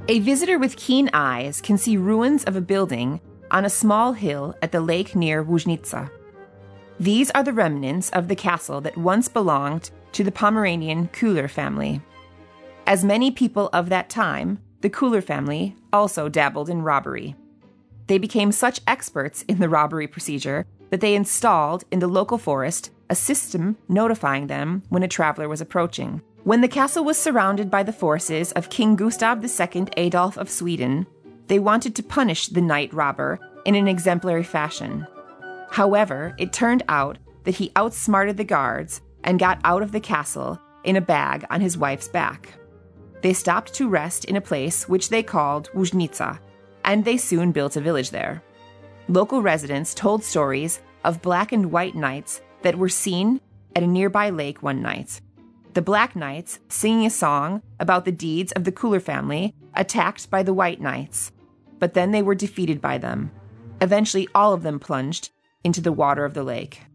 A visitor with keen eyes can see ruins of a building on a small hill at the lake near Woźnica. These are the remnants of the castle that once belonged to the Pomeranian Köhler family. As many people of that time, the Köhler family also dabbled in robbery. They became such experts in the robbery procedure that they installed in the local forest a system notifying them when a traveler was approaching. When the castle was surrounded by the forces of King Gustav II Adolf of Sweden, they wanted to punish the night robber in an exemplary fashion. However, it turned out that he outsmarted the guards and got out of the castle in a bag on his wife's back. They stopped to rest in a place which they called Woźnica, and they soon built a village there. Local residents told stories of black and white knights that were seen at a nearby lake one night. The black knights, singing a song about the deeds of the Köhler family, attacked by the white knights, but then they were defeated by them. Eventually, all of them plunged into the water of the lake.